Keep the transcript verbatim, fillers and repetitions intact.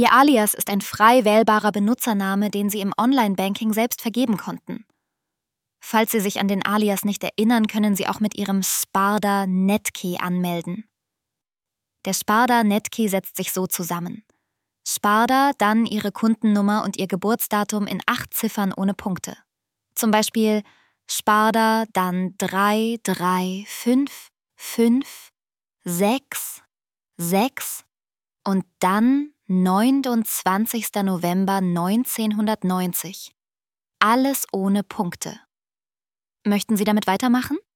Ihr Alias ist ein frei wählbarer Benutzername, den Sie im Online-Banking selbst vergeben konnten. Falls Sie sich an den Alias nicht erinnern, können Sie auch mit Ihrem Sparda Netkey anmelden. Der Sparda Netkey setzt sich so zusammen. Sparda, dann Ihre Kundennummer und Ihr Geburtsdatum in acht Ziffern ohne Punkte. Zum Beispiel Sparda, dann drei drei fünf fünf sechs sechs und dann neunundzwanzigster November neunzehnhundertneunzig. Alles ohne Punkte. Möchten Sie damit weitermachen?